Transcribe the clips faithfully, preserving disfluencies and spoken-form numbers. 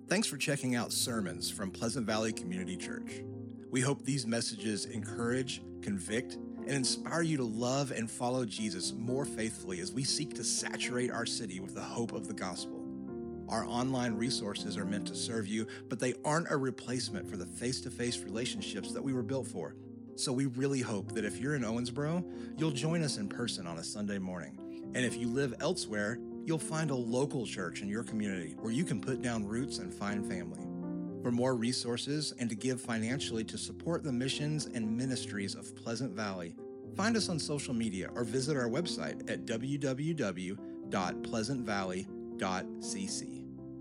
Thanks for checking out sermons from Pleasant Valley Community Church. We hope these messages encourage, convict, and inspire you to love and follow Jesus more faithfully as we seek to saturate our city with the hope of the gospel. Our online resources are meant to serve you, but they aren't a replacement for the face-to-face relationships that we were built for. So we really hope that if you're in Owensboro, you'll join us in person on a Sunday morning. And if you live elsewhere, you'll find a local church in your community where you can put down roots and find family. For more resources and to give financially to support the missions and ministries of Pleasant Valley, find us on social media or visit our website at w w w dot pleasant valley dot c c.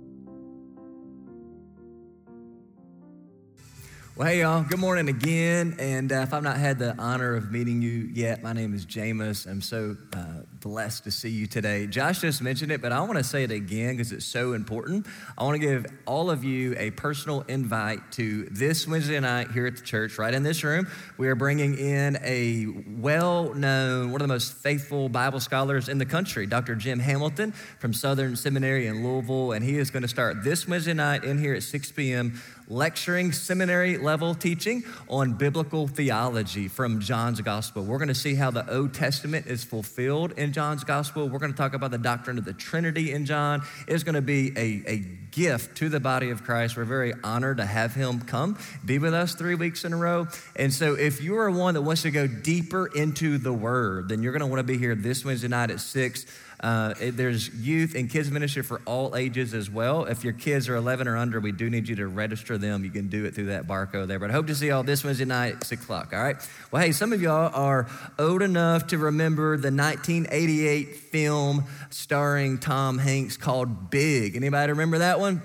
Well, hey, y'all. Good morning again. And uh, if I've not had the honor of meeting you yet, my name is Jameis. I'm so uh, blessed to see you today. Josh just mentioned it, but I want to say it again because it's so important. I want to give all of you a personal invite to this Wednesday night here at the church, right in this room. We are bringing in a well-known, one of the most faithful Bible scholars in the country, Doctor Jim Hamilton from Southern Seminary in Louisville, and he is going to start this Wednesday night in here at six p.m. lecturing seminary level teaching on biblical theology from John's Gospel. We're going to see how the Old Testament is fulfilled in John's Gospel. We're going to talk about the doctrine of the Trinity in John. It's going to be a, a gift to the body of Christ. We're very honored to have him come be with us three weeks in a row. And so if you are one that wants to go deeper into the Word, then you're going to want to be here this Wednesday night at six. Uh, it, there's youth and kids ministry for all ages as well. If your kids are eleven or under, we do need you to register them. You can do it through that barcode there. But I hope to see y'all this Wednesday night at six o'clock, all right? Well, hey, some of y'all are old enough to remember the nineteen eighty-eight film starring Tom Hanks called Big. Anybody remember that one?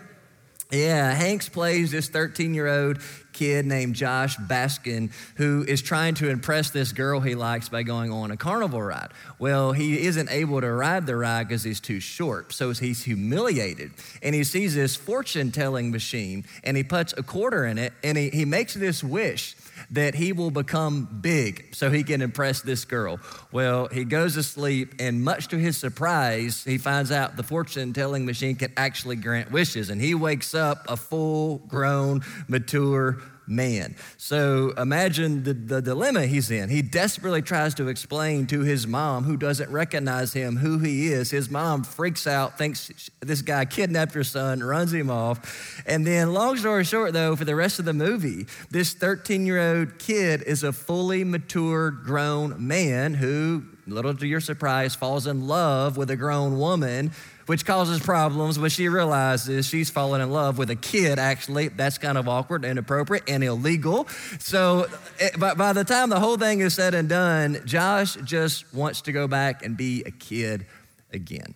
Yeah, Hanks plays this thirteen-year-old kid named Josh Baskin who is trying to impress this girl he likes by going on a carnival ride. Well, he isn't able to ride the ride because he's too short, so he's humiliated. And he sees this fortune-telling machine, and he puts a quarter in it, and he, he makes this wish that he will become big so he can impress this girl. Well, he goes to sleep, and much to his surprise, he finds out the fortune-telling machine can actually grant wishes, and he wakes up a full-grown, mature man. So imagine the, the dilemma he's in. He desperately tries to explain to his mom, who doesn't recognize him, who he is. His mom freaks out, thinks this guy kidnapped her son, runs him off. And then long story short, though, for the rest of the movie, this thirteen-year-old kid is a fully mature, grown man who, little to your surprise, falls in love with a grown woman, which causes problems, but she realizes she's fallen in love with a kid, actually. That's kind of awkward, inappropriate, and illegal. So it, by, by the time the whole thing is said and done, Josh just wants to go back and be a kid again.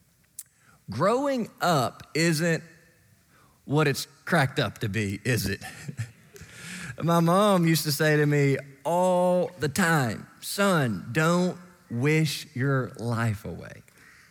Growing up isn't what it's cracked up to be, is it? My mom used to say to me all the time, son, don't wish your life away.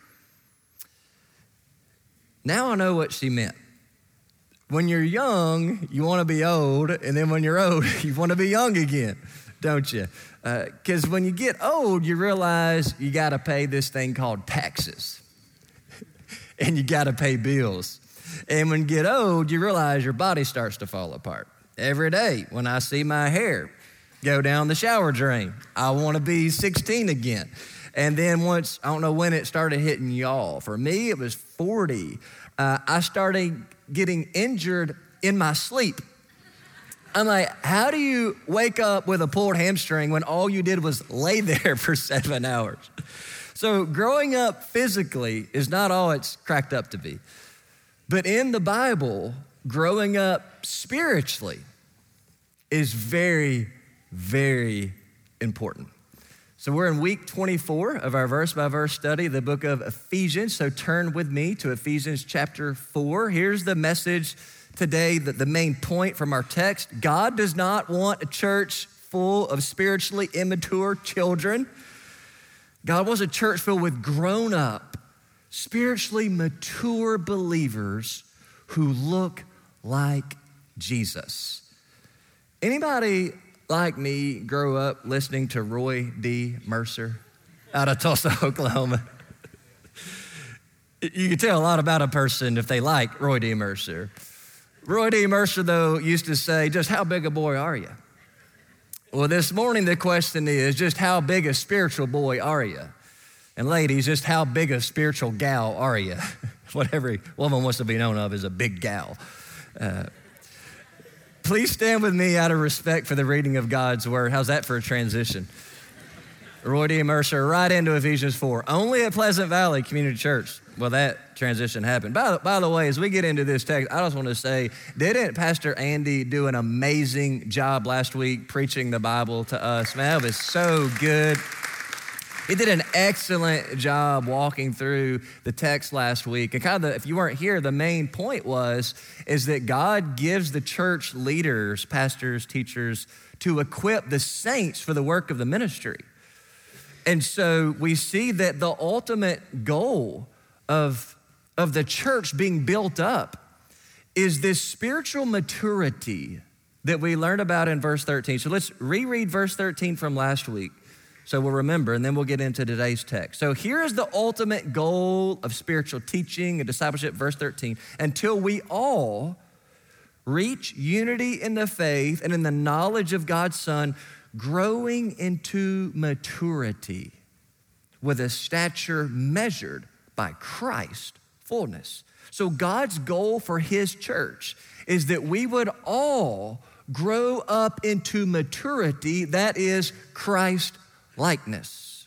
Now I know what she meant. When you're young, you want to be old, and then when you're old, you want to be young again, don't you? Because uh, when you get old, you realize you got to pay this thing called taxes, and you got to pay bills. And when you get old, you realize your body starts to fall apart. Every day when I see my hair go down the shower drain, I want to be sixteen again. And then once, I don't know when it started hitting y'all. For me, it was forty. Uh, I started getting injured in my sleep. I'm like, how do you wake up with a pulled hamstring when all you did was lay there for seven hours? So growing up physically is not all it's cracked up to be. But in the Bible, growing up spiritually is very, very important. So we're in week twenty-four of our verse-by-verse study, the book of Ephesians. So turn with me to Ephesians chapter four. Here's the message today, that the main point from our text. God does not want a church full of spiritually immature children. God wants a church filled with grown-up, spiritually mature believers who look like Jesus. Anybody like me grow up listening to Roy D. Mercer out of Tulsa, Oklahoma? You can tell a lot about a person if they like Roy D. Mercer. Roy D. Mercer, though, used to say, just how big a boy are you? Well, this morning the question is, just how big a spiritual boy are you? And ladies, just how big a spiritual gal are you? What every woman wants to be known of is a big gal. Uh, please stand with me out of respect for the reading of God's word. How's that for a transition? Roy D. Mercer, right into Ephesians four. Only at Pleasant Valley Community Church will that transition happen. By, by the way, as we get into this text, I just want to say, didn't Pastor Andy do an amazing job last week preaching the Bible to us? Man, that was so good. He did an excellent job walking through the text last week. And kind of, the, if you weren't here, the main point was, is that God gives the church leaders, pastors, teachers, to equip the saints for the work of the ministry. And so we see that the ultimate goal of, of the church being built up is this spiritual maturity that we learned about in verse thirteen. So let's reread verse thirteen from last week so we'll remember, and then we'll get into today's text. So here is the ultimate goal of spiritual teaching and discipleship, verse thirteen, until we all reach unity in the faith and in the knowledge of God's Son, growing into maturity with a stature measured by Christ's fullness. So God's goal for his church is that we would all grow up into maturity, that is Christ likeness.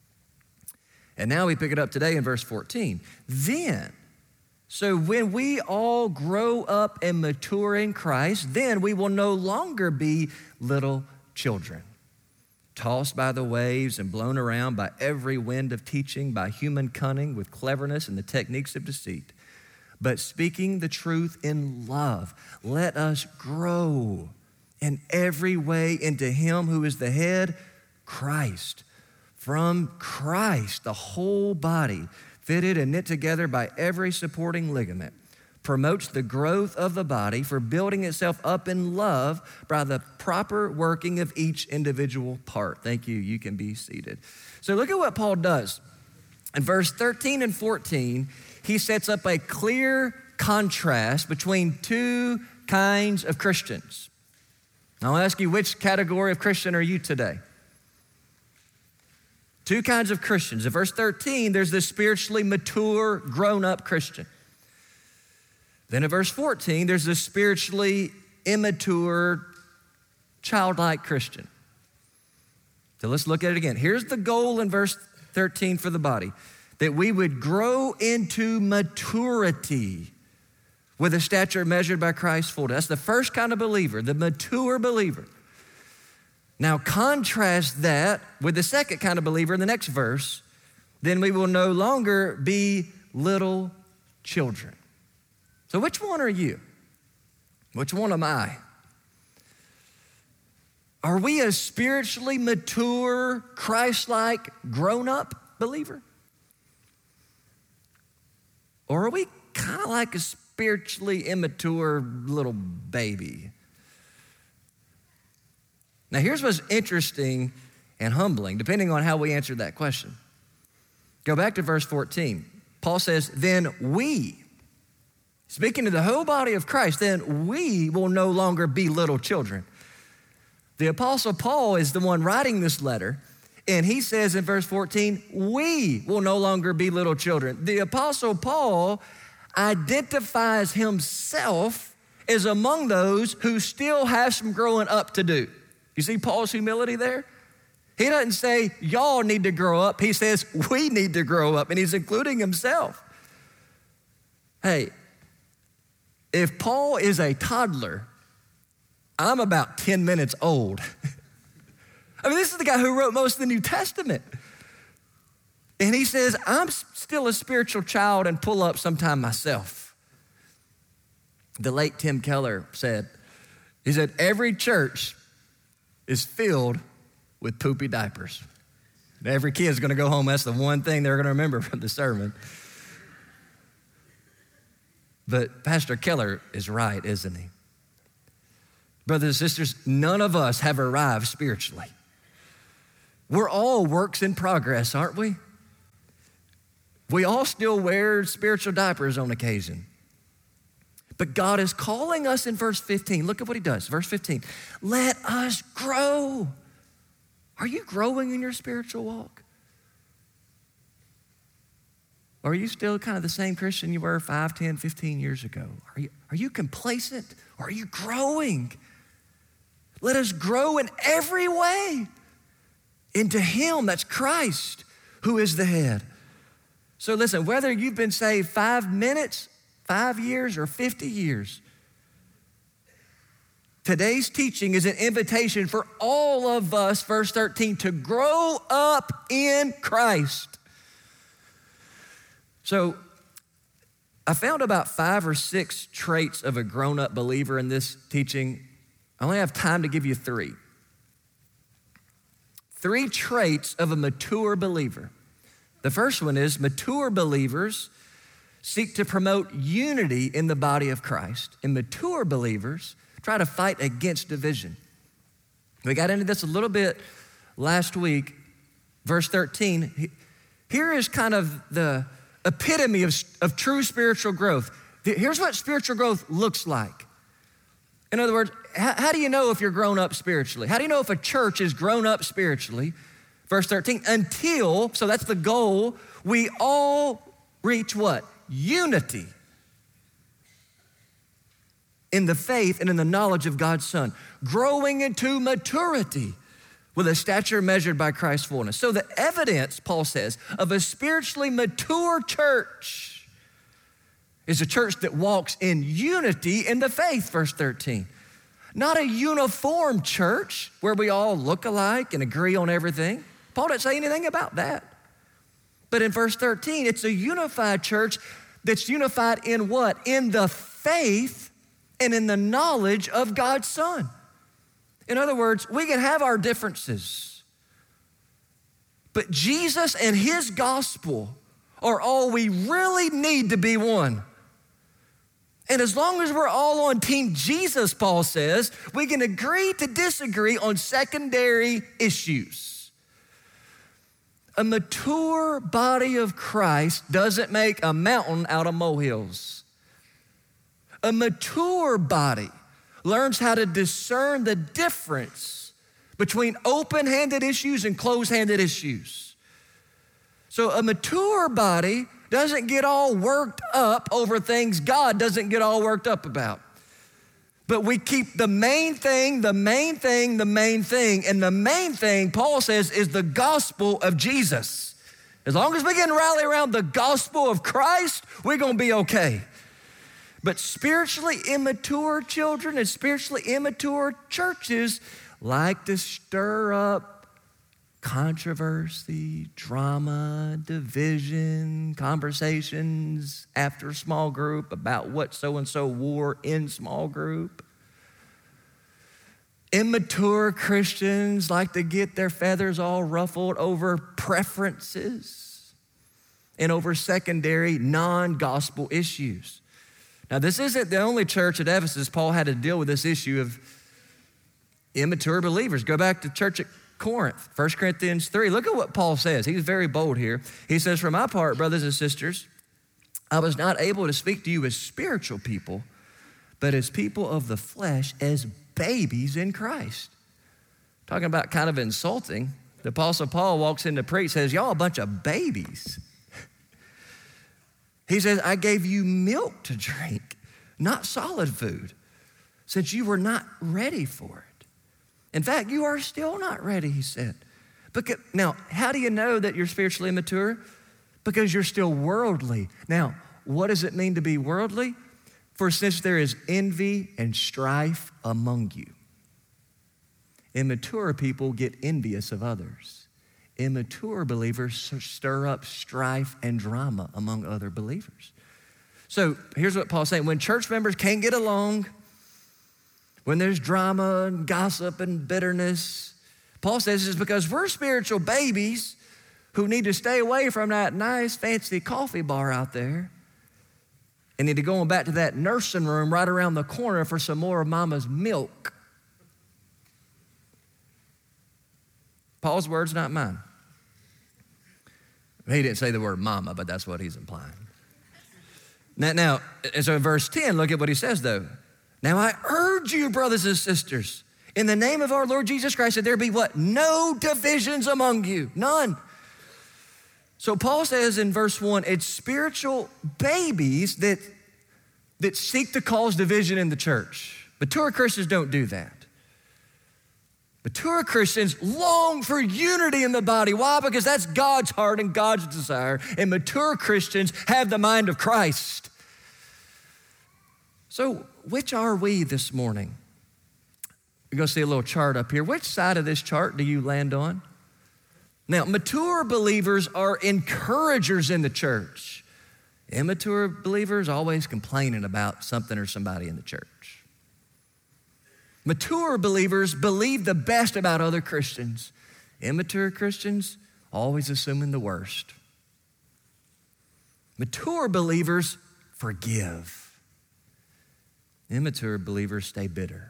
And now we pick it up today in verse fourteen. Then, so when we all grow up and mature in Christ, then we will no longer be little children, tossed by the waves and blown around by every wind of teaching, by human cunning with cleverness and the techniques of deceit. But speaking the truth in love, let us grow in every way into him who is the head, Christ. From Christ, the whole body, fitted and knit together by every supporting ligament, promotes the growth of the body for building itself up in love by the proper working of each individual part. Thank you. You can be seated. So look at what Paul does. In verse thirteen and fourteen, he sets up a clear contrast between two kinds of Christians. I'll ask you, which category of Christian are you today? Two kinds of Christians. In verse thirteen, there's this spiritually mature, grown-up Christian. Then in verse fourteen, there's this spiritually immature, childlike Christian. So let's look at it again. Here's the goal in verse thirteen for the body, that we would grow into maturity with a stature measured by Christ's fullness. That's the first kind of believer, the mature believer. Now contrast that with the second kind of believer in the next verse. Then we will no longer be little children. So which one are you? Which one am I? Are we a spiritually mature, Christ-like, grown-up believer? Or are we kind of like a spiritually immature little baby? Now here's what's interesting and humbling, depending on how we answer that question. Go back to verse fourteen. Paul says, then we, speaking to the whole body of Christ, then we will no longer be little children. The Apostle Paul is the one writing this letter, and he says in verse fourteen, we will no longer be little children. The Apostle Paul identifies himself as among those who still have some growing up to do. You see Paul's humility there? He doesn't say, y'all need to grow up. He says, we need to grow up, and he's including himself. Hey, if Paul is a toddler, I'm about ten minutes old. I mean, this is the guy who wrote most of the New Testament. And he says, I'm still a spiritual child and pull up sometime myself. The late Tim Keller said, he said, every church is filled with poopy diapers. And every kid's gonna go home, that's the one thing they're gonna remember from the sermon. But Pastor Keller is right, isn't he? Brothers and sisters, none of us have arrived spiritually. We're all works in progress, aren't we? We all still wear spiritual diapers on occasion. But God is calling us in verse fifteen. Look at what he does. Verse fifteen, let us grow. Are you growing in your spiritual walk? Or are you still kind of the same Christian you were five, ten, fifteen years ago? Are you, are you complacent or are you growing? Let us grow in every way into him, that's Christ, who is the head. So listen, whether you've been saved five minutes, five years, or fifty years, today's teaching is an invitation for all of us, verse thirteen, to grow up in Christ. So I found about five or six traits of a grown-up believer in this teaching. I only have time to give you three. Three traits of a mature believer. The first one is mature believers seek to promote unity in the body of Christ. And mature believers try to fight against division. We got into this a little bit last week. Verse thirteen, here is kind of the epitome of, of true spiritual growth. Here's what spiritual growth looks like. In other words, how, how do you know if you're grown up spiritually? How do you know if a church is grown up spiritually? Verse thirteen, until, so that's the goal, we all reach what? Unity in the faith and in the knowledge of God's Son, growing into maturity with a stature measured by Christ's fullness. So the evidence, Paul says, of a spiritually mature church is a church that walks in unity in the faith, verse thirteen. Not a uniform church where we all look alike and agree on everything. Paul didn't say anything about that. But in verse thirteen, it's a unified church that's unified in what? In the faith and in the knowledge of God's Son. In other words, we can have our differences, but Jesus and his gospel are all we really need to be one. And as long as we're all on team Jesus, Paul says, we can agree to disagree on secondary issues. A mature body of Christ doesn't make a mountain out of molehills. A mature body learns how to discern the difference between open-handed issues and closed-handed issues. So a mature body doesn't get all worked up over things God doesn't get all worked up about. But we keep the main thing, the main thing, the main thing. And the main thing, Paul says, is the gospel of Jesus. As long as we can rally around the gospel of Christ, we're gonna be okay. But spiritually immature children and spiritually immature churches like to stir up controversy, drama, division, conversations after small group about what so-and-so wore in small group. Immature Christians like to get their feathers all ruffled over preferences and over secondary non-gospel issues. Now, this isn't the only church at Ephesus Paul had to deal with this issue of immature believers. Go back to church at Corinth, First Corinthians three. Look at what Paul says. He's very bold here. He says, for my part, brothers and sisters, I was not able to speak to you as spiritual people, but as people of the flesh, as babies in Christ. Talking about kind of insulting. The Apostle Paul walks in to preach, says, y'all a bunch of babies. He says, I gave you milk to drink, not solid food, since you were not ready for it. In fact, you are still not ready, he said. Because, now, how do you know that you're spiritually immature? Because you're still worldly. Now, what does it mean to be worldly? For since there is envy and strife among you. Immature people get envious of others. Immature believers stir up strife and drama among other believers. So here's what Paul's saying. When church members can't get along, when there's drama and gossip and bitterness, Paul says it's because we're spiritual babies who need to stay away from that nice fancy coffee bar out there and need to go on back to that nursing room right around the corner for some more of mama's milk. Paul's words, not mine. He didn't say the word mama, but that's what he's implying. Now, now, and so in verse ten, look at what he says though. Now I urge you, brothers and sisters, in the name of our Lord Jesus Christ, that there be what? No divisions among you, none. So Paul says in verse one, it's spiritual babies that, that seek to cause division in the church. Mature Christians don't do that. Mature Christians long for unity in the body. Why? Because that's God's heart and God's desire. And mature Christians have the mind of Christ. So which are we this morning? You're gonna see a little chart up here. Which side of this chart do you land on? Now, mature believers are encouragers in the church. Immature believers always complaining about something or somebody in the church. Mature believers believe the best about other Christians. Immature Christians always assuming the worst. Mature believers forgive. Immature believers stay bitter.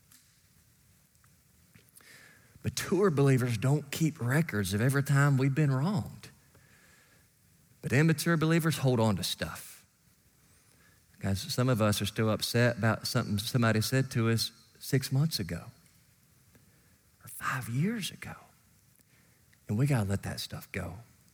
Mature believers don't keep records of every time we've been wronged. But immature believers hold on to stuff. Guys, some of us are still upset about something somebody said to us six months ago or five years ago. And we gotta let that stuff go.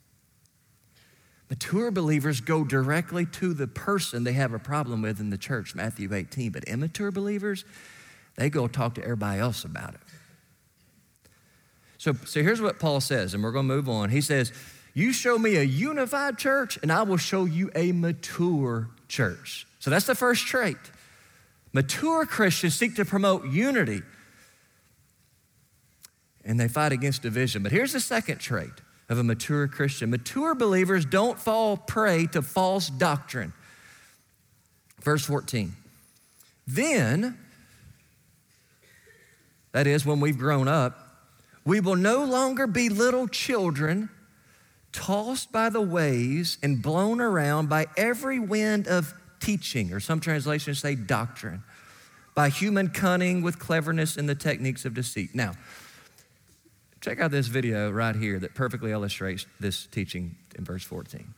Mature believers go directly to the person they have a problem with in the church, Matthew eighteen. But immature believers, they go talk to everybody else about it. So, so here's what Paul says, and we're gonna move on. He says, you show me a unified church, and I will show you a mature church. So that's the first trait. Mature Christians seek to promote unity, and they fight against division. But here's the second trait of a mature Christian. Mature believers don't fall prey to false doctrine. Verse fourteen. Then, that is when we've grown up, we will no longer be little children tossed by the waves and blown around by every wind of teaching, or some translations say doctrine, by human cunning with cleverness and the techniques of deceit. Now, check out this video right here that perfectly illustrates this teaching in verse fourteen.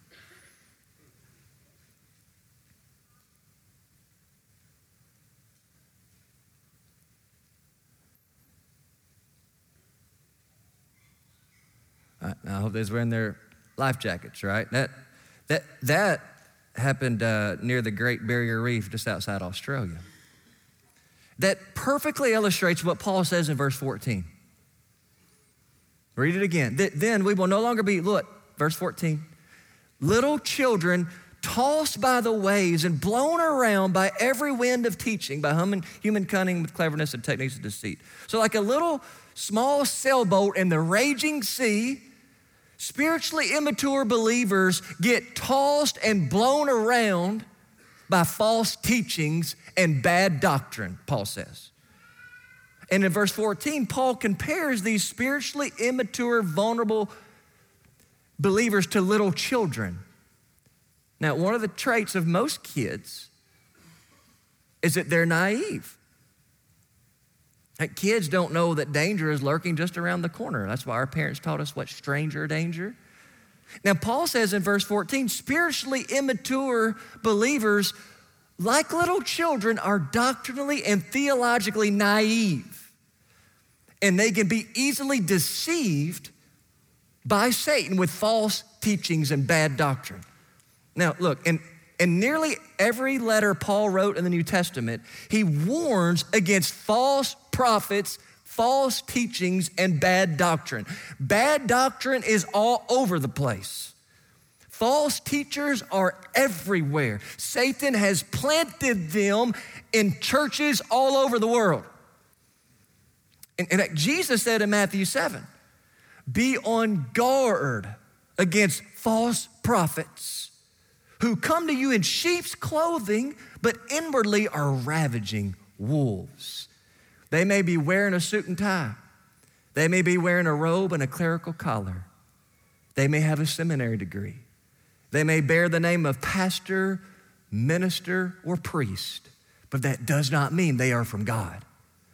I hope they're wearing their life jackets, right? That that that happened uh, near the Great Barrier Reef just outside Australia. That perfectly illustrates what Paul says in verse fourteen. Read it again. Then we will no longer be, look, verse fourteen, little children tossed by the waves and blown around by every wind of teaching, by human cunning with cleverness and techniques of deceit. So like a little small sailboat in the raging sea, spiritually immature believers get tossed and blown around by false teachings and bad doctrine, Paul says. And in verse fourteen, Paul compares these spiritually immature, vulnerable believers to little children. Now, one of the traits of most kids is that they're naive. Like kids don't know that danger is lurking just around the corner. That's why our parents taught us what stranger danger. Now, Paul says in verse fourteen, spiritually immature believers, like little children, are doctrinally and theologically naive. And they can be easily deceived by Satan with false teachings and bad doctrine. Now, look, in, in nearly every letter Paul wrote in the New Testament, he warns against false prophets, false teachings, and bad doctrine. Bad doctrine is all over the place. False teachers are everywhere. Satan has planted them in churches all over the world. And, and Jesus said in Matthew seven, be on guard against false prophets who come to you in sheep's clothing, but inwardly are ravaging wolves. They may be wearing a suit and tie. They may be wearing a robe and a clerical collar. They may have a seminary degree. They may bear the name of pastor, minister, or priest, but that does not mean they are from God.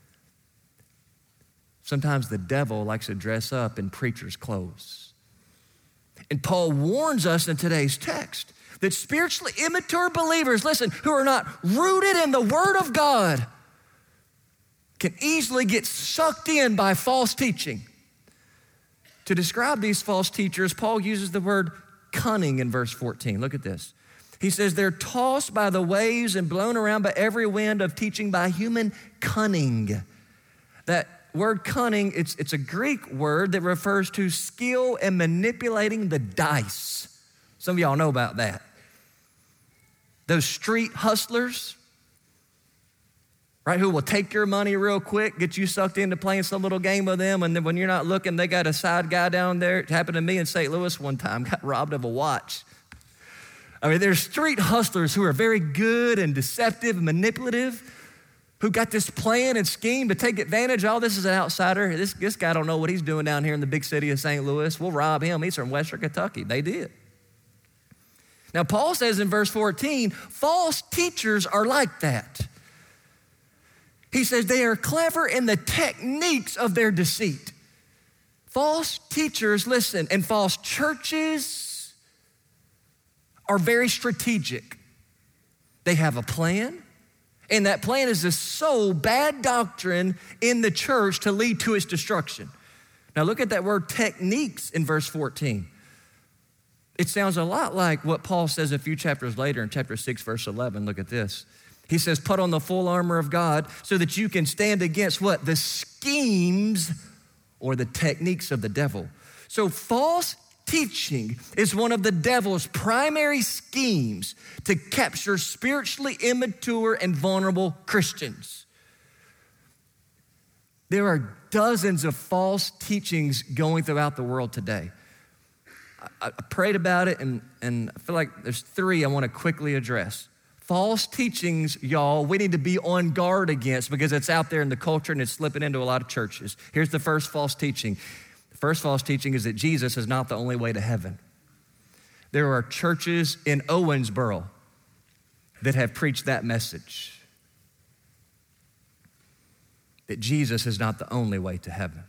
Sometimes the devil likes to dress up in preacher's clothes. And Paul warns us in today's text. that spiritually immature believers, listen, who are not rooted in the Word of God can easily get sucked in by false teaching. To describe these false teachers, Paul uses the word cunning in verse fourteen. Look at this. He says, they're tossed by the waves and blown around by every wind of teaching by human cunning. That word cunning, it's, it's a Greek word that refers to skill in manipulating the dice. Some of y'all know about that. Those street hustlers, right, who will take your money real quick, get you sucked into playing some little game with them, and then when you're not looking, they got a side guy down there. It happened to me in Saint Louis one time, got robbed of a watch. I mean, there's street hustlers who are very good and deceptive and manipulative, who got this plan and scheme to take advantage. Oh, this is an outsider. This, this guy don't know what he's doing down here in the big city of Saint Louis. We'll rob him. He's from Western Kentucky. They did. Now, Paul says in verse fourteen, false teachers are like that. He says they are clever in the techniques of their deceit. False teachers, listen, and false churches are very strategic. They have a plan, and that plan is to sow bad doctrine in the church to lead to its destruction. Now look at that word techniques in verse fourteen. It sounds a lot like what Paul says a few chapters later in chapter six, verse eleven. Look at this. He says, put on the full armor of God so that you can stand against what? The schemes or the techniques of the devil. So false teaching is one of the devil's primary schemes to capture spiritually immature and vulnerable Christians. There are dozens of false teachings going throughout the world today. I, I prayed about it, and, and I feel like there's three I want to quickly address. False teachings, y'all, we need to be on guard against because it's out there in the culture and it's slipping into a lot of churches. Here's the first false teaching. The first false teaching is that Jesus is not the only way to heaven. There are churches in Owensboro that have preached that message, that Jesus is not the only way to heaven.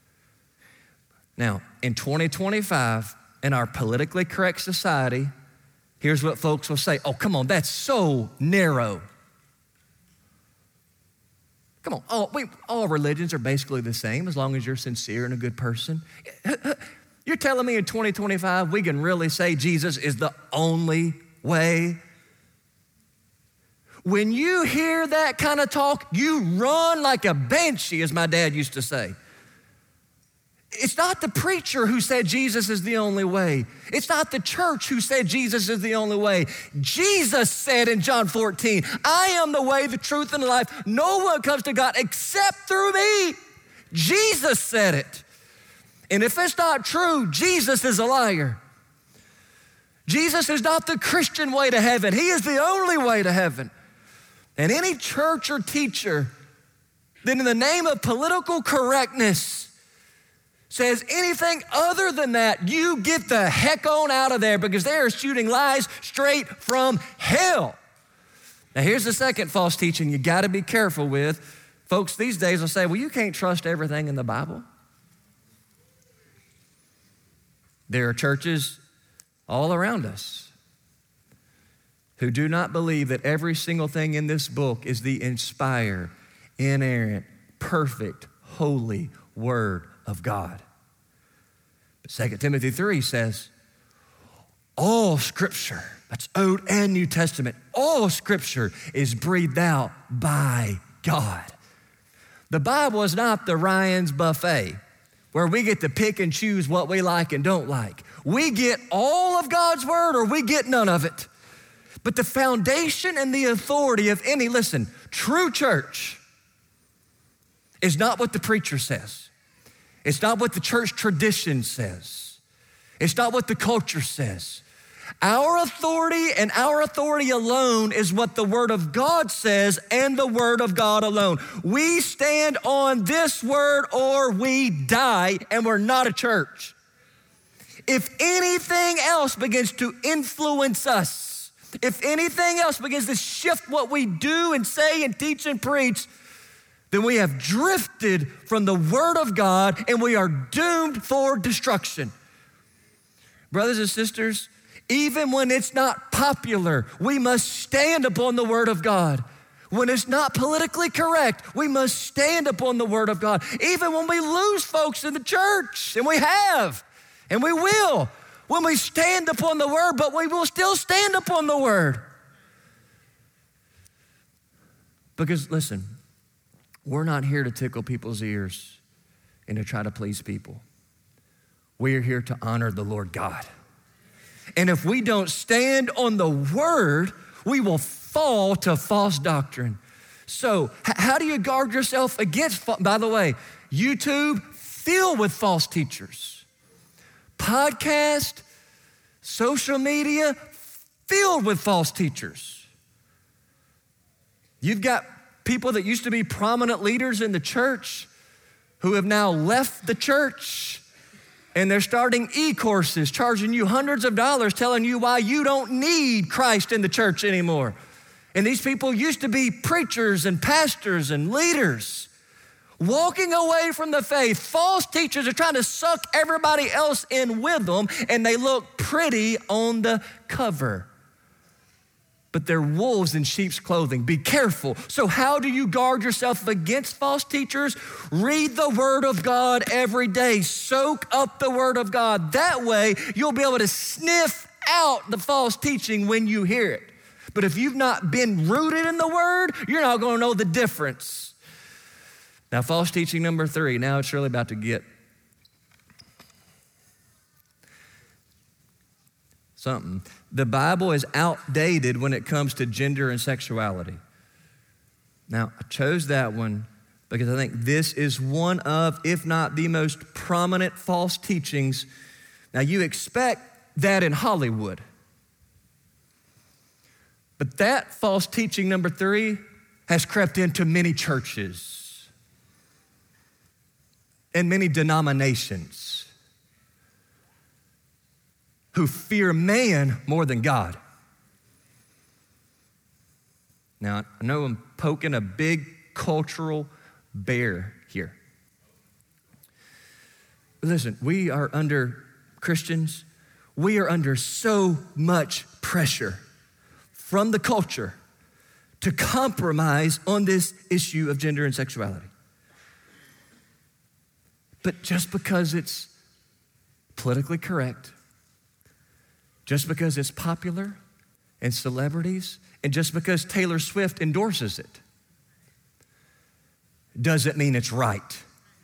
Now, in twenty twenty-five, in our politically correct society, here's what folks will say. Oh, come on, that's so narrow. Come on, all, we, all religions are basically the same as long as you're sincere and a good person. You're telling me in twenty twenty-five we can really say Jesus is the only way? When you hear that kind of talk, you run like a banshee, as my dad used to say. It's not the preacher who said Jesus is the only way. It's not the church who said Jesus is the only way. Jesus said in John fourteen, I am the way, the truth, and the life. No one comes to God except through me. Jesus said it. And if it's not true, Jesus is a liar. Jesus is not the Christian way to heaven. He is the only way to heaven. And any church or teacher that in the name of political correctness says anything other than that, you get the heck on out of there because they are shooting lies straight from hell. Now here's the second false teaching you gotta be careful with. Folks these days will say, well, you can't trust everything in the Bible. There are churches all around us who do not believe that every single thing in this book is the inspired, inerrant, perfect, holy word of God. But Second Timothy three says, all scripture, that's Old and New Testament, all scripture is breathed out by God. The Bible is not the Ryan's buffet where we get to pick and choose what we like and don't like. We get all of God's word or we get none of it. But the foundation and the authority of any, listen, true church is not what the preacher says. It's not what the church tradition says. It's not what the culture says. Our authority and our authority alone is what the Word of God says and the Word of God alone. We stand on this word or we die, and we're not a church. If anything else begins to influence us, if anything else begins to shift what we do and say and teach and preach, then we have drifted from the Word of God and we are doomed for destruction. Brothers and sisters, Even when it's not popular, we must stand upon the word of God. When it's not politically correct, we must stand upon the word of God. Even when we lose folks in the church, and we have, and we will, when we stand upon the word, but we will still stand upon the word. Because listen, we're not here to tickle people's ears and to try to please people. We are here to honor the Lord God. And if we don't stand on the word, we will fall to false doctrine. So h- how do you guard yourself against, fa- by the way, YouTube filled with false teachers. Podcast, social media filled with false teachers. You've got people that used to be prominent leaders in the church who have now left the church, and they're starting e-courses, charging you hundreds of dollars, telling you why you don't need Christ in the church anymore. And these people used to be preachers and pastors and leaders, walking away from the faith. False teachers are trying to suck everybody else in with them, and they look pretty on the cover. But they're wolves in sheep's clothing. Be careful. So how do you guard yourself against false teachers? Read the word of God every day. Soak up the word of God. That way, you'll be able to sniff out the false teaching when you hear it. But if you've not been rooted in the word, you're not going to know the difference. Now, false teaching number three. Now it's really about to get something. The Bible is outdated when it comes to gender and sexuality. Now, I chose that one because I think this is one of, if not the most prominent false teachings. Now, you expect that in Hollywood. But that false teaching, number three, has crept into many churches and many denominations who fear man more than God. Now, I know I'm poking a big cultural bear here. Listen, we are under, Christians, we are under so much pressure from the culture to compromise on this issue of gender and sexuality. But just because it's politically correct, just because it's popular and celebrities, and just because Taylor Swift endorses it, doesn't mean it's right.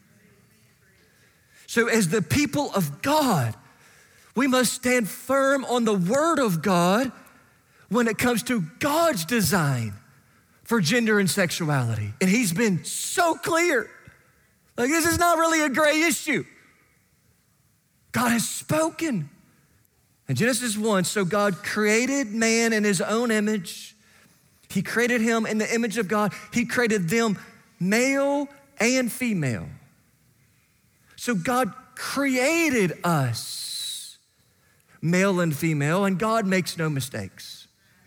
So as the people of God, we must stand firm on the word of God when it comes to God's design for gender and sexuality. And he's been so clear. Like, this is not really a gray issue. God has spoken. In Genesis one, so God created man in his own image. He created him in the image of God. He created them male and female. So God created us male and female, and God makes no mistakes.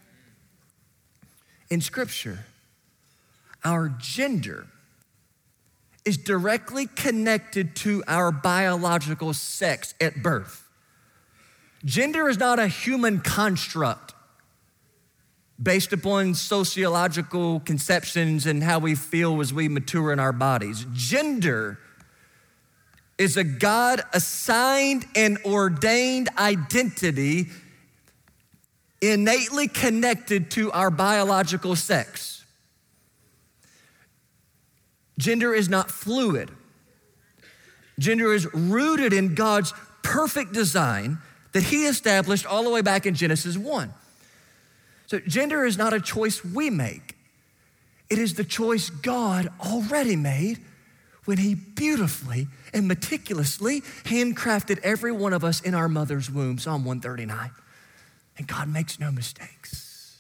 In Scripture, our gender is directly connected to our biological sex at birth. Gender is not a human construct based upon sociological conceptions and how we feel as we mature in our bodies. Gender is a God-assigned and ordained identity innately connected to our biological sex. Gender is not fluid. Gender is rooted in God's perfect design that he established all the way back in Genesis one. So gender is not a choice we make. It is the choice God already made when he beautifully and meticulously handcrafted every one of us in our mother's womb, Psalm one thirty-nine. And God makes no mistakes.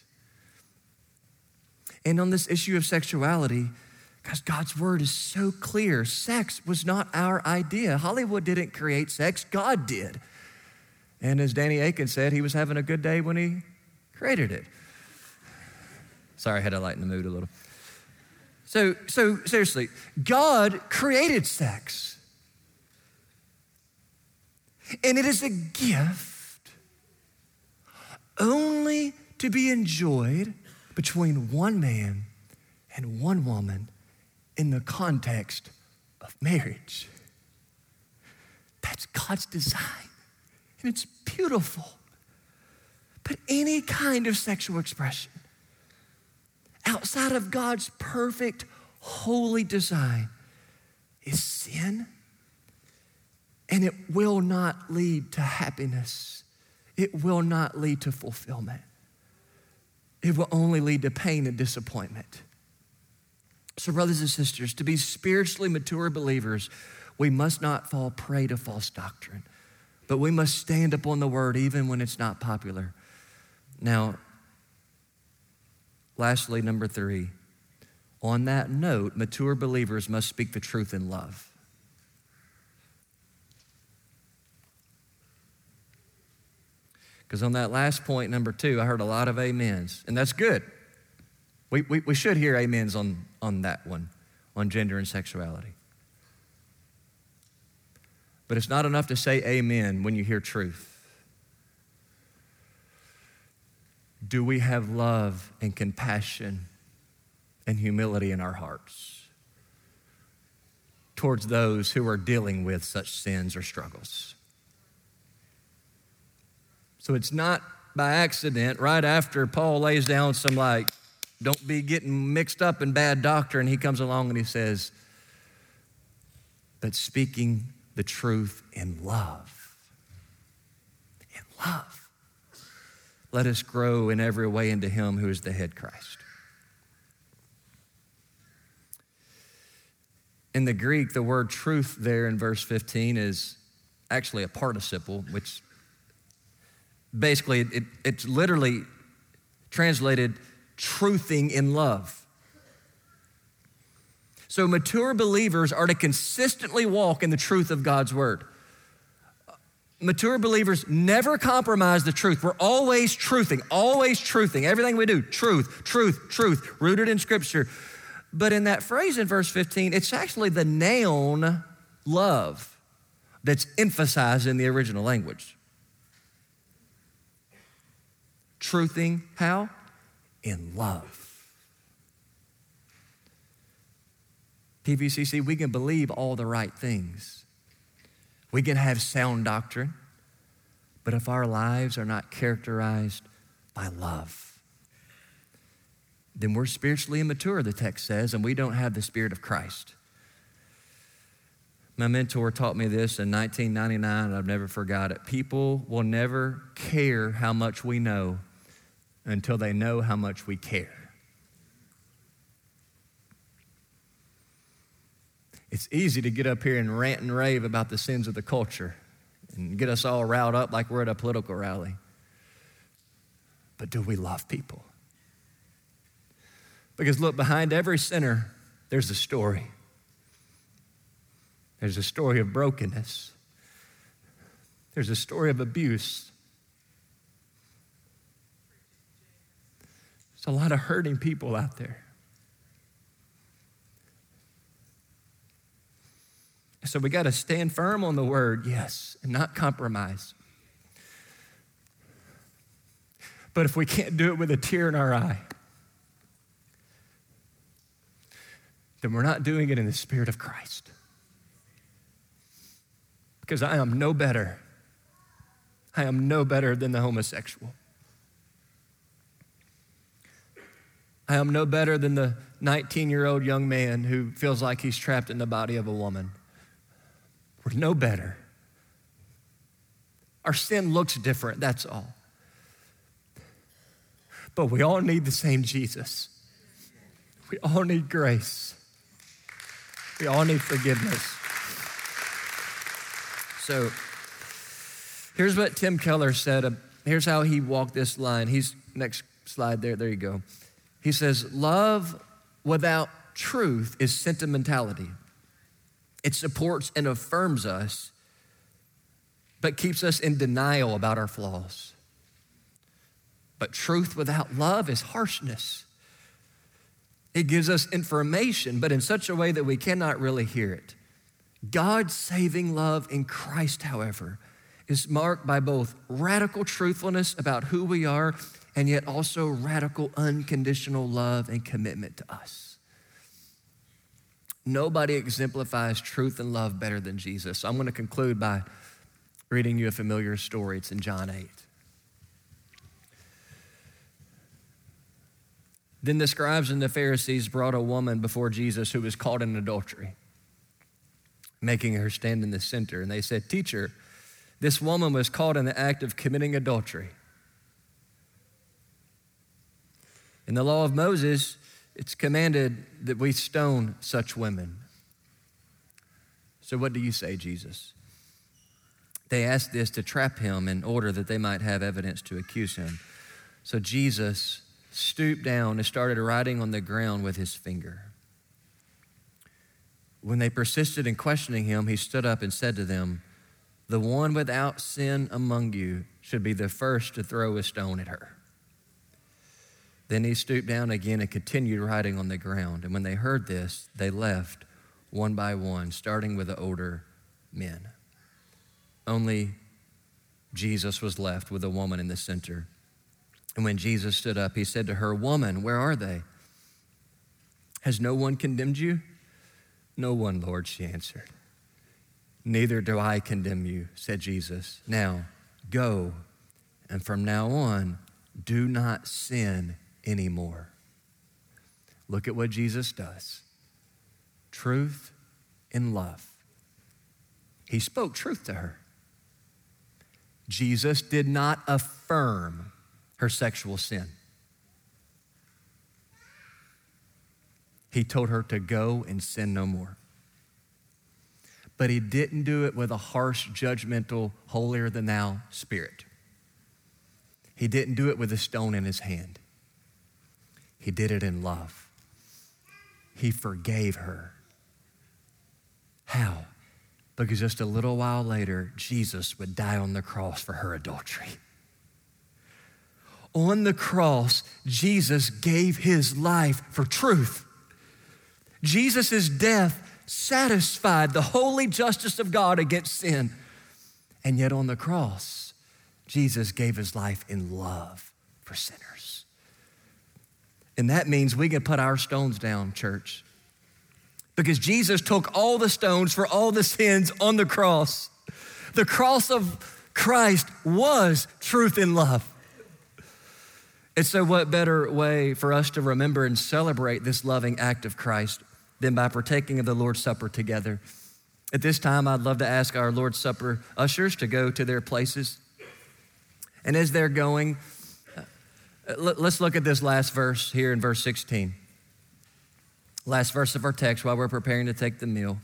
And on this issue of sexuality, because God's word is so clear, sex was not our idea. Hollywood didn't create sex, God did. And as Danny Aiken said, he was having a good day when he created it. Sorry, I had to lighten the mood a little. So, so seriously, God created sex. And it is a gift only to be enjoyed between one man and one woman in the context of marriage. That's God's design, and it's beautiful. But any kind of sexual expression outside of God's perfect, holy design is sin, and it will not lead to happiness. It will not lead to fulfillment. It will only lead to pain and disappointment. So, brothers and sisters, to be spiritually mature believers, we must not fall prey to false doctrine, but we must stand upon the word even when it's not popular. Now, lastly, number three, on that note, mature believers must speak the truth in love. Because on that last point, number two, I heard a lot of amens, and that's good. We, we, we should hear amens on, on that one, on gender and sexuality. But it's not enough to say amen when you hear truth. Do we have love and compassion and humility in our hearts towards those who are dealing with such sins or struggles? So it's not by accident, right after Paul lays down some like, don't be getting mixed up in bad doctrine, he comes along and he says, but speaking the truth in love. In love. Let us grow in every way into him who is the head, Christ. In the Greek, the word truth there in verse fifteen is actually a participle, which basically it, it's literally translated truthing in love. So mature believers are to consistently walk in the truth of God's word. Mature believers never compromise the truth. We're always truthing, always truthing. Everything we do, truth, truth, truth, rooted in Scripture. But in that phrase in verse fifteen, it's actually the noun love that's emphasized in the original language. Truthing, how? In love. P V C C, we can believe all the right things. We can have sound doctrine, but if our lives are not characterized by love, then we're spiritually immature, the text says, and we don't have the Spirit of Christ. My mentor taught me this in nineteen ninety-nine, and I've never forgot it. People will never care how much we know until they know how much we care. It's easy to get up here and rant and rave about the sins of the culture and get us all riled up like we're at a political rally. But do we love people? Because look, behind every sinner, there's a story. There's a story of brokenness. There's a story of abuse. There's a lot of hurting people out there. So we got to stand firm on the word, yes, and not compromise. But if we can't do it with a tear in our eye, then we're not doing it in the Spirit of Christ. Because I am no better. I am no better than the homosexual. I am no better than the nineteen-year-old young man who feels like he's trapped in the body of a woman. We're no better. Our sin looks different, that's all. But we all need the same Jesus. We all need grace. We all need forgiveness. So here's what Tim Keller said. Here's how he walked this line. He's, next slide there, there you go. He says, love without truth is sentimentality. It supports and affirms us, but keeps us in denial about our flaws. But truth without love is harshness. It gives us information, but in such a way that we cannot really hear it. God's saving love in Christ, however, is marked by both radical truthfulness about who we are and yet also radical unconditional love and commitment to us. Nobody exemplifies truth and love better than Jesus. So I'm going to conclude by reading you a familiar story. It's in John eight. Then the scribes and the Pharisees brought a woman before Jesus who was caught in adultery, making her stand in the center. And they said, "Teacher, this woman was caught in the act of committing adultery. In the law of Moses, it's commanded that we stone such women. So what do you say, Jesus?" They asked this to trap him in order that they might have evidence to accuse him. So Jesus stooped down and started writing on the ground with his finger. When they persisted in questioning him, he stood up and said to them, "The one without sin among you should be the first to throw a stone at her." Then he stooped down again and continued writing on the ground. And when they heard this, they left one by one, starting with the older men. Only Jesus was left with a woman in the center. And when Jesus stood up, he said to her, "Woman, where are they? Has no one condemned you?" "No one, Lord," she answered. "Neither do I condemn you," said Jesus. "Now go, and from now on, do not sin anymore." Look at what Jesus does. Truth and love. He spoke truth to her. Jesus did not affirm her sexual sin. He told her to go and sin no more. But he didn't do it with a harsh, judgmental, holier than thou spirit. He didn't do it with a stone in his hand. He did it in love. He forgave her. How? Because just a little while later, Jesus would die on the cross for her adultery. On the cross, Jesus gave his life for truth. Jesus' death satisfied the holy justice of God against sin. And yet on the cross, Jesus gave his life in love for sinners. And that means we can put our stones down, church. Because Jesus took all the stones for all the sins on the cross. The cross of Christ was truth and love. And so what better way for us to remember and celebrate this loving act of Christ than by partaking of the Lord's Supper together? At this time, I'd love to ask our Lord's Supper ushers to go to their places. And as they're going, let's look at this last verse here in verse sixteen. Last verse of our text while we're preparing to take the meal.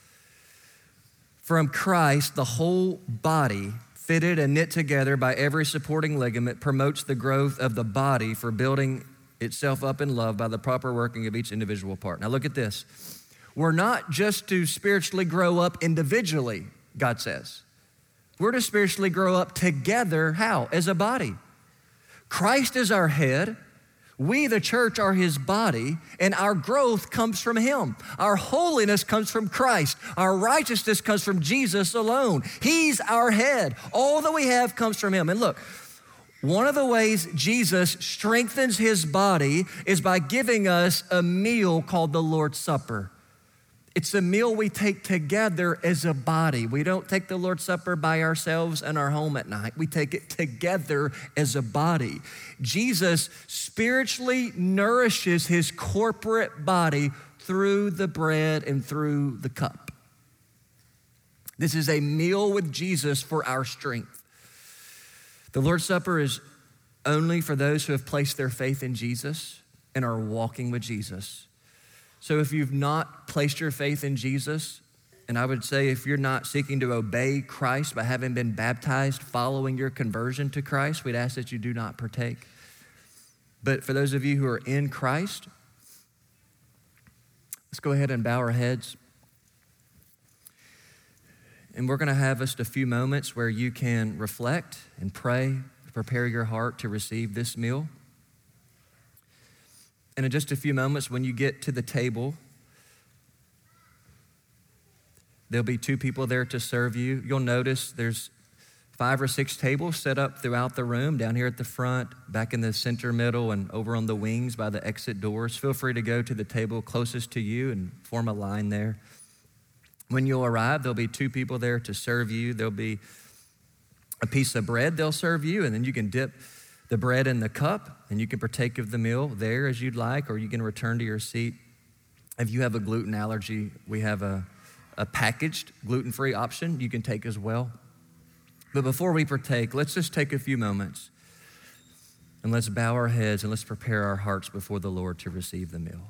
From Christ, the whole body, fitted and knit together by every supporting ligament, promotes the growth of the body for building itself up in love by the proper working of each individual part. Now look at this. We're not just to spiritually grow up individually, God says. We're to spiritually grow up together. How? As a body. Christ is our head. We, the church, are his body, and our growth comes from him. Our holiness comes from Christ. Our righteousness comes from Jesus alone. He's our head. All that we have comes from him. And look, one of the ways Jesus strengthens his body is by giving us a meal called the Lord's Supper. It's a meal we take together as a body. We don't take the Lord's Supper by ourselves in our home at night. We take it together as a body. Jesus spiritually nourishes his corporate body through the bread and through the cup. This is a meal with Jesus for our strength. The Lord's Supper is only for those who have placed their faith in Jesus and are walking with Jesus. So if you've not placed your faith in Jesus, and I would say if you're not seeking to obey Christ by having been baptized following your conversion to Christ, we'd ask that you do not partake. But for those of you who are in Christ, let's go ahead and bow our heads. And we're gonna have just a few moments where you can reflect and pray, prepare your heart to receive this meal. And in just a few moments, when you get to the table, there'll be two people there to serve you. You'll notice there's five or six tables set up throughout the room, down here at the front, back in the center middle, and over on the wings by the exit doors. Feel free to go to the table closest to you and form a line there. When you'll arrive, there'll be two people there to serve you. There'll be a piece of bread they'll serve you, and then you can dip the bread in the cup, and you can partake of the meal there as you'd like, or you can return to your seat. If you have a gluten allergy, we have a, a packaged gluten-free option you can take as well. But before we partake, let's just take a few moments and let's bow our heads and let's prepare our hearts before the Lord to receive the meal.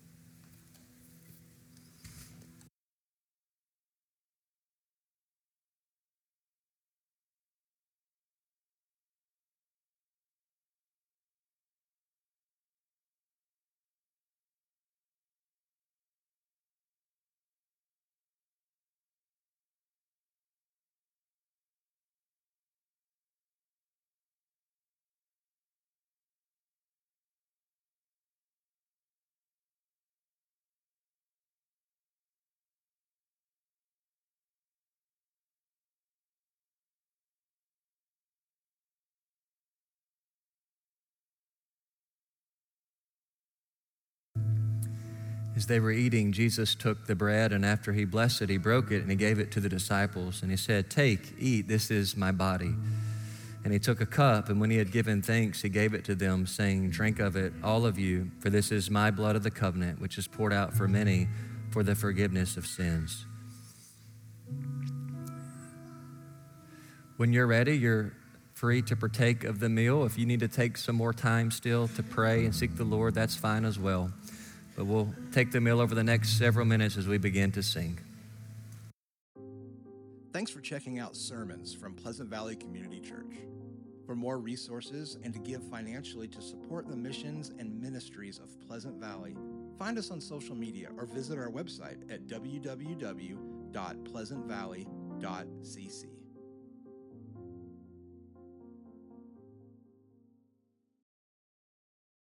As they were eating, Jesus took the bread, and after he blessed it, he broke it, and he gave it to the disciples. And he said, "Take, eat, this is my body." And he took a cup, and when he had given thanks, he gave it to them, saying, "Drink of it, all of you, for this is my blood of the covenant, which is poured out for many for the forgiveness of sins." When you're ready, you're free to partake of the meal. If you need to take some more time still to pray and seek the Lord, that's fine as well. But we'll take the meal over the next several minutes as we begin to sing. Thanks for checking out sermons from Pleasant Valley Community Church. For more resources and to give financially to support the missions and ministries of Pleasant Valley, find us on social media or visit our website at w w w dot pleasant valley dot c c.